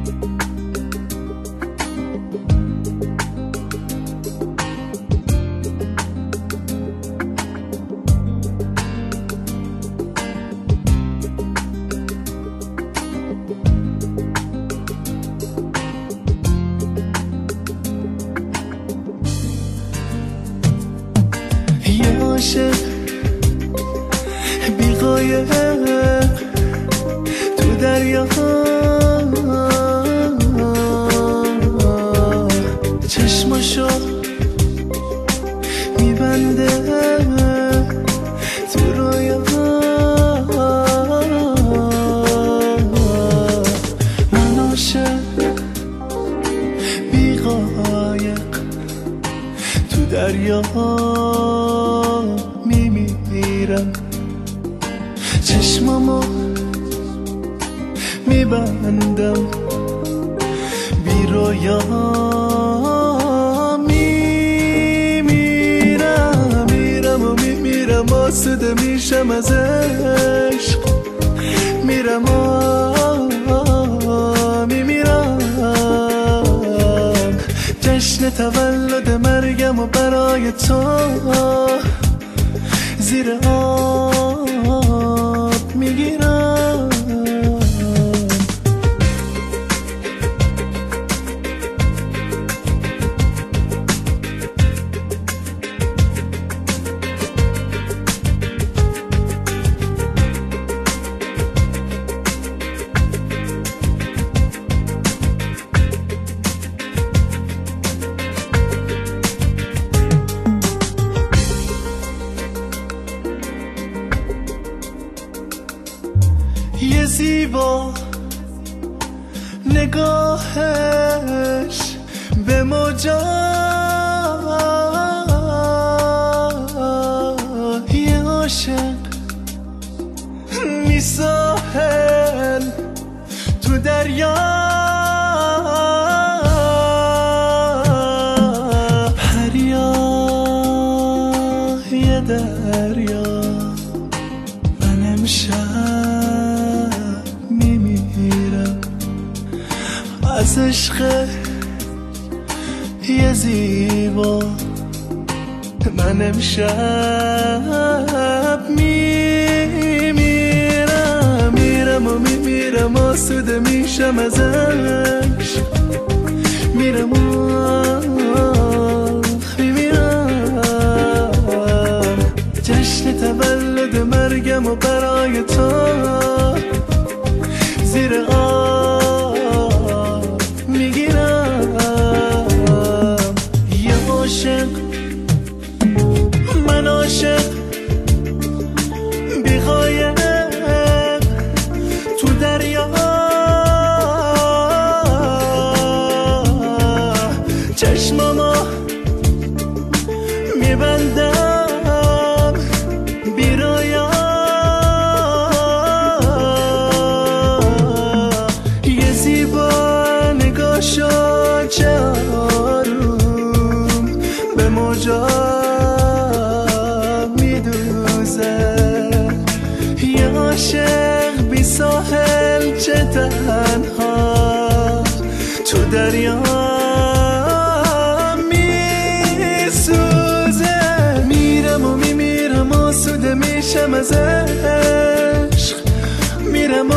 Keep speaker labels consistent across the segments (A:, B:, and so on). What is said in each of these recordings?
A: عاشق بی‌قایق تو دریا چشماشو میبنده تو رویا من عاشق بی‌قایق تو دریا میمیرم چشمامو میبندم بی رویا میمیرم آسوده میشم از عشق میرم میمیرم جشن تولد مرگم و برای تو زیر آب میگیرم یه زیبا نگاهش به موجا یه عاشق میساحل تو دریا هریا یه دریا من امشب از عشق یه زیبا من امشب میمیرم آسوده میشم از عشق میرم میمیرم جشن تولد مرگم و برای تو زیر من عاشق بی‌قایق تو دریا چشمامو میبندم بی رویا یه زیبا نگاشو چه آروم به موجا یه عاشق بی ساحل چه تنها تو دریا میسوزه میمیرم آسوده میشم از عشق میرم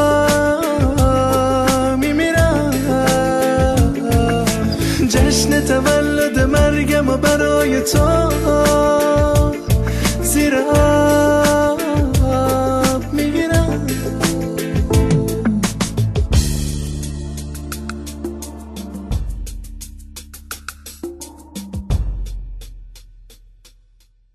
A: میمیرم جشن تولد مرگم و برای تو